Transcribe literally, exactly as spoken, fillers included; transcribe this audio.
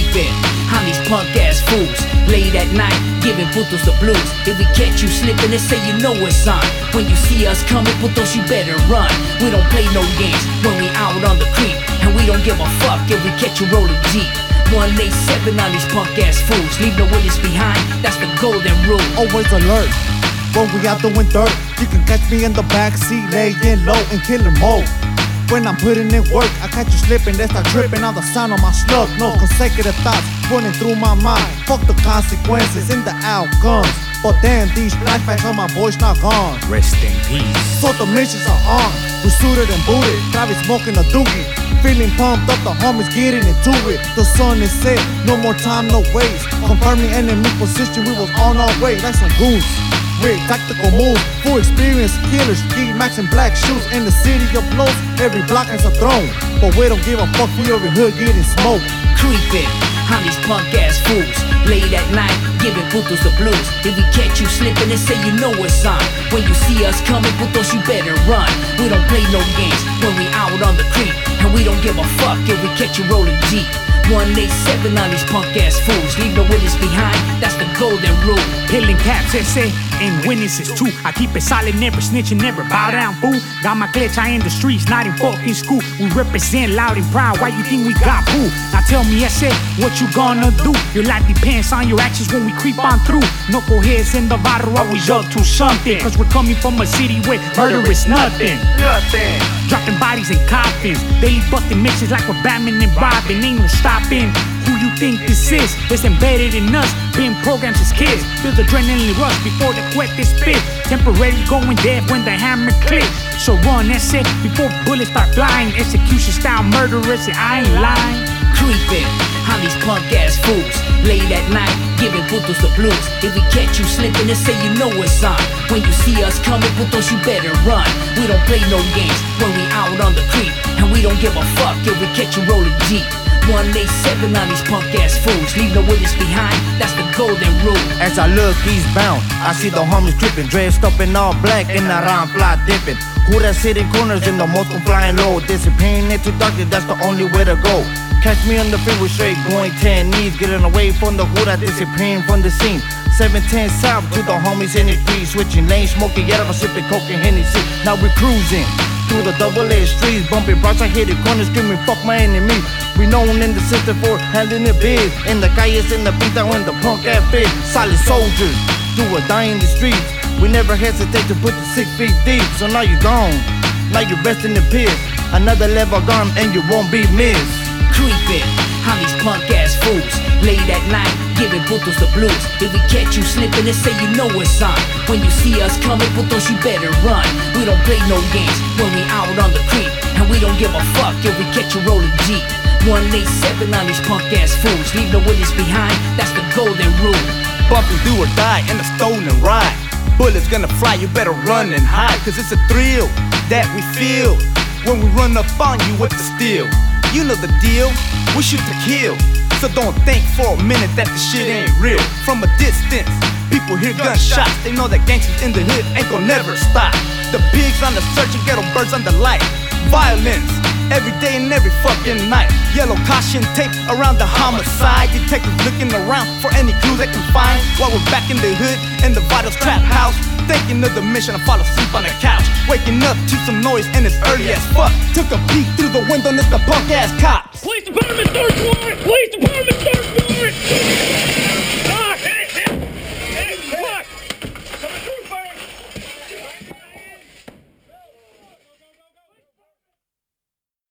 Creeping on these punk ass fools, late at night, giving putos the blues. If we catch you slipping, they say you know it's on. When you see us coming, putos, you better run. We don't play no games when we out on the creep, and we don't give a fuck if we catch you rolling deep. one eighty-seven on these punk ass fools, leave no witness behind, that's the golden rule. Always alert, when we out doing dirt, you can catch me in the backseat, laying low and killing mode. When I'm putting in work, I catch you slipping, they start tripping on the sound of my slug. No consecutive thoughts running through my mind. Fuck the consequences and the outcomes. But then these flashbacks on my voice not gone. Rest in peace. So the missions are on. We suited and booted, probably smoking a doogie. Feeling pumped up, the homies getting into it. The sun is set, no more time, no waste. Confirming enemy position, we was on our way like some goons. With tactical moves, full experience killers, ski max and black shoes. In the city of blows, every block is a throne. But we don't give a fuck, we every hood getting smoked. Creeping on these punk ass fools, late at night, giving putos the blues. If we catch you slipping, they say you know it's on. When you see us coming, putos, you better run. We don't play no games when we out on the creep, and we don't give a fuck if we catch you rolling deep. one eighty-seven on these punk ass fools, leave no witness behind, that's the golden rule. Peeling caps, ese, and witnesses too. I keep it solid, never snitching, never bow down, fool. Got my glitch, I in the streets, not in fucking school. We represent loud and proud, why you think we got boo? Now tell me, ese, what you gonna do? Your life depends on your actions when we creep on through. Knuckleheads in the barrio, always up to something. Cause we're coming from a city where murder is nothing. Nothing. Dropping bodies in coffins, daily busting mixes like we're Batman and Robin. Ain't no stopping. Who you think this is? It's embedded in us, being programmed as kids. Feel the adrenaline rush before the cohete spit. Temporarily going dead when the hammer clicks. So run, that's it, before bullets start flying. Execution style murderers, I ain't lying. Creeping on these punk ass fools, late at night, giving putos the blues. If we catch you slipping, they say you know it's on. When you see us coming, putos, you better run. We don't play no games when we out on the creep, and we don't give a fuck if we catch you rolling deep. one eighty-seven on these punk ass fools, leave no witness behind, that's the golden rule. As I look eastbound, I see the homies creeping, dressed up in all black and around fly dipping. Who that's hitting corners in the most flying low, disappearing into darkness, that's the only way to go. Catch me on the freeway straight, going ten knees, getting away from the hood, I disappearing from the scene. seven ten south to the homies in the street, switching lanes, smoking yellow, sipping coke and Hennessy. Now we cruising through the double-edged streets, bumping bras, I hit the corners, screaming fuck my enemy. We known in the system for handling it big. In the calles, in the beat, when the punk ass big. Solid soldiers, do or die in the streets. We never hesitate to put the six feet deep. So now you gone, now you resting in peace. Another level gone and you won't be missed. Creeping on these punk ass fools, late at night, giving putos the blues. If we catch you slipping, they say you know it's on. When you see us coming, putos, you better run. We don't play no games when we out on the creep, and we don't give a fuck if we catch you rolling deep. one eighty-seven on these punk ass fools, leave no witness behind, that's the golden rule. Bumping do or die in a stolen ride. Bullets gonna fly, you better run and hide. Cause it's a thrill that we feel when we run up on you with the steel. You know the deal, we shoot to kill. So don't think for a minute that the shit ain't real. From a distance, people hear gunshots. They know that gangsters in the hood ain't gon' never stop. The pigs on the search and ghetto birds on the light. Violence, every day and every fucking night. Yellow caution tape around the homicide. Detectives looking around for any clue they can find. While we're back in the hood, in the Vitals trap house, thinking of the mission, I fall asleep on the couch. Waking up to some noise and it's early as fuck. Took a peek through the window and it's the punk ass cops. Police Department third